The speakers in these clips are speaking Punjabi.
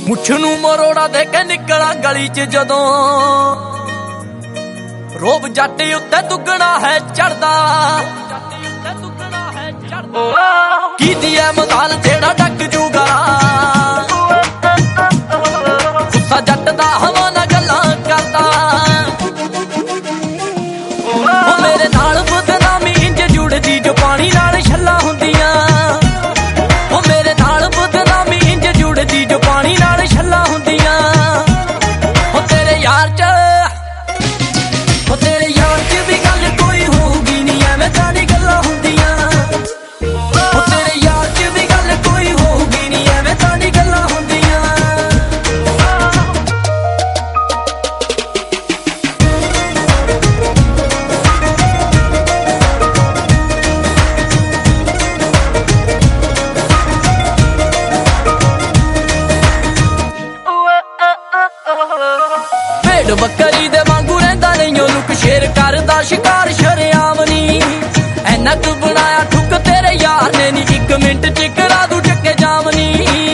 ਮੁੱਛ ਨੂੰ ਮਰੋੜਾ ਦੇ ਕੇ ਨਿਕਲਾਂ ਗਲੀ ਚ ਜਦੋਂ ਰੋਬ ਜੱਟ ਉੱਤੇ ਦੁੱਗਣਾ ਹੈ ਚੜਦਾ ਕੀ ਦੀਏ ਮਦਾਲ ਜਿਹੜਾ ਡੱਕ ਜੂਗਾ ਗੁੱਸਾ ਜੱਟ ਦਾ ਹਵਾ ਨਾਲ ਗੱਲਾਂ ਕਰਦਾ ਉਹ ਮੇਰੇ ਨਾਲ ਬਦਨਾਮੀ ਇੰਜ ਜੁੜਦੀ ਜੋ ਪਾਣੀ ਨਾਲ ਛੱਲਾ ਹੁੰਦੀਆਂ ਉਹ ਮੇਰੇ ਨਾਲ ਬਦਨਾਮੀ ਇੰਜ ਜੁੜਦੀ ਜੋ ਪਾਣੀ ਨਾਲ ਛੱਲਾ ਹੁੰਦੀਆਂ ਉਹ ਤੇਰੇ ਯਾਰ ਚ ਉਹ ਤੇਰੇ ਯਾਰ ਚ ਵੀ ਗੱਲ ਕੋਈ ਹੋਊਗੀ ਨਹੀਂ ਐਵੇਂ ਤਾਂ ਨਹੀਂ ਗੱਲਾਂ ਹੁੰਦੀਆਂ ਉਹ ਤੇਰੇ ਯਾਰ ਚ ਵੀ ਗੱਲ ਕੋਈ ਹੋਊਗੀ ਨਹੀਂ ਐਵੇਂ ਤਾਂ ਨਹੀਂ ਗੱਲਾਂ ਹੁੰਦੀਆਂ ਭੇਡ ਬੱਕਰੀ ਦੇ ਵਾਂਗੂ ਰਹਿੰਦਾ ਨਹੀਂ ਉਹ ਲੁਕ ਸ਼ੇਰ ਕਰਦਾ ਸ਼ਿਕਾਰ ਸ਼ਰੇਆਮ ਨੀ ਐਨਾ ਕੁ ਬਣਾਇਆ ਠੁੱਕ ਤੇਰੇ ਯਾਰ ਨੇ ਨੀ 1 ਮਿੰਟ ਚ ਕਰਾ ਦੂ ਚੱਕੇ ਜਾਮ ਨੀ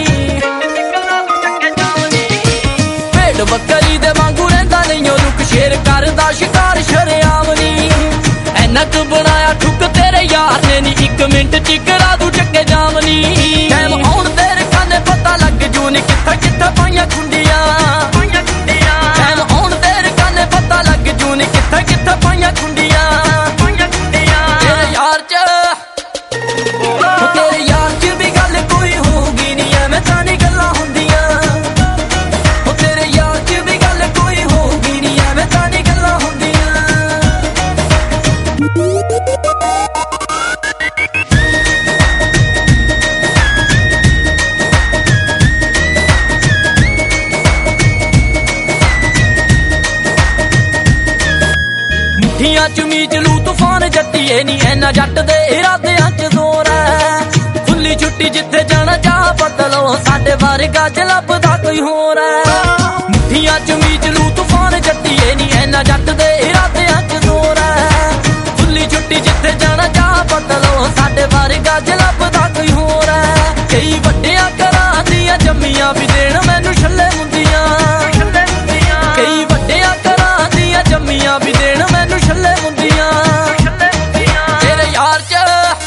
ਭੇਡ ਬੱਕਰੀ ਦੇ ਵਾਂਗੂ ਰਹਿੰਦਾ ਨਹੀਂ ਉਹ ਲੁਕ ਸ਼ੇਰ ਕਰਦਾ ਸ਼ਿਕਾਰ ਸ਼ਰੇਆਮ ਨੀ ਐਨਾ ਕੁ ਬਣਾਇਆ ਠੁੱਕ ਤੇਰੇ ਯਾਰ ਨੇ ਨੀ 1 ਮਿੰਟ ਚ ਕਰਾ ਦੂ ਚੱਕੇ ਜਾਮ ਨੀ ਟਾਈਮ ਆਉਣ ਤੇਰੇ ਕੰਨੇ ਪਤਾ ਲੱਗ ਜੂ ਨੀ ਕਿੱਥੇ ਕਿੱਥੇ ਪਾਈਆਂ ਖੁੰਡੀਆਂ ਕਿੱਥੇ ਪਾਈਆਂ ਖੁੰਡੀਆਂ ਤੇਰੇ ਯਾਰ ਚ ਤੇਰੇ ਯਾਰ ਚ ਵੀ ਗੱਲ ਕੋਈ ਹੋਊਗੀ ਨਹੀਂ ਐਵੇਂ ਤਾਂ ਨਹੀਂ ਗੱਲਾਂ ਹੁੰਦੀਆਂ ਉਹ ਤੇਰੇ ਯਾਰ ਚ ਵੀ ਗੱਲ ਕੋਈ ਹੋਊਗੀ ਨਹੀਂ ਐਵੇਂ ਤਾਂ ਨਹੀਂ ਗੱਲਾਂ ਹੁੰਦੀਆਂ ਮੁੱਠੀਆਂ ਚ ਮੀਚ ਲੂ ਤੂਫਾਨ ਜੱਟੀਏ ਨੀ ਐਨਾ ਜੱਟ ਦੇ ਇਰਾਦਿਆਂ ਚ ਜ਼ੋਰ ਐ ਖੁੱਲੀ ਛੁੱਟੀ ਜਿੱਥੇ ਜਾਣਾ ਜਾ ਬਦਲੋ ਸਾਡੇ ਵਰਗਾ ਜ ਲੱਭਦਾ ਕੋਈ ਹੋਰ ਐ ਮੁੱਠੀਆਂ ਚ ਮੀਚ ਲੂ ਤੂਫਾਨ ਜੱਟੀਏ ਨੀ ਐਨਾ ਜੱਟ ਦੇ ਇਰਾਦਿਆਂ ਚ ਜ਼ੋਰ ਐ ਖੁੱਲੀ ਛੁੱਟੀ ਜਿੱਥੇ ਜਾਣਾ ਜਾ ਬਦਲੋ ਸਾਡੇ ਵਰਗਾ ਜ ਲੱਭਦਾ ਕੋਈ ਹੋਰ ਐ ਕਈ ਵੱਡਿਆਂ ਘਰਾਂ ਦੀਆਂ ਜੰਮੀਆਂ ਵੀ ਦੇਣ ਮੈਨੂੰ ਛੱਲੇ ਮੁੰਦੀਆਂ ਕਈ ਵੱਡਿਆਂ ਘਰਾਂ ਦੀਆਂ ਜੰਮੀਆਂ ਵੀ ਦੇਣ ਮੈਨੂੰ ਛੱਲੇ ਮੁੰਦੀਆਂ ਤੇਰੇ ਯਾਰ ਚ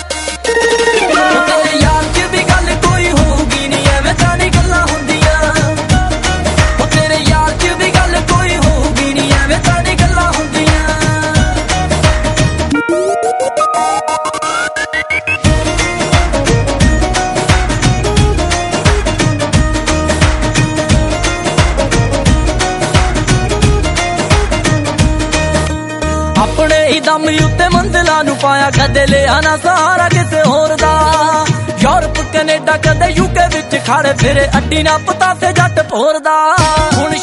ਤੇਰੇ ਯਾਰ ਚ ਵੀ ਗੱਲ ਕੋਈ ਹੋਊਗੀ ਨਹੀਂ ਐਵੇਂ ਤਾਂ ਨਹੀਂ ਗੱਲਾਂ ਹੁੰਦੀਆਂ ਉਹ ਤੇਰੇ ਯਾਰ ਚ ਵੀ ਗੱਲ ਕੋਈ ਹੋਊਗੀ ਨਹੀਂ ਐਵੇਂ ਤਾਂ ਨਹੀਂ ਗੱਲਾਂ ਹੁੰਦੀਆਂ ਆਪਣੇ ਹੀ ਦਮ ਉੱਤੇ ਮੰਜ਼ਿਲਾਂ ਨੂੰ ਪਾਇਆ ਕਦੇ ਲਿਆ ਨਾ ਸਹਾਰਾ ਕਿਸੇ ਹੋਰ ਦਾ ਯੂਰਪ ਕੈਨੇਡਾ ਕਦੇ ਯੂਕੇ ਵਿੱਚ ਖੜੇ ਫਿਰੇ ਅੱਡੀ ਨਾ ਪਤਾ ਤੇ ਜੱਟ ਭੋਰਦਾ ਹੁਣ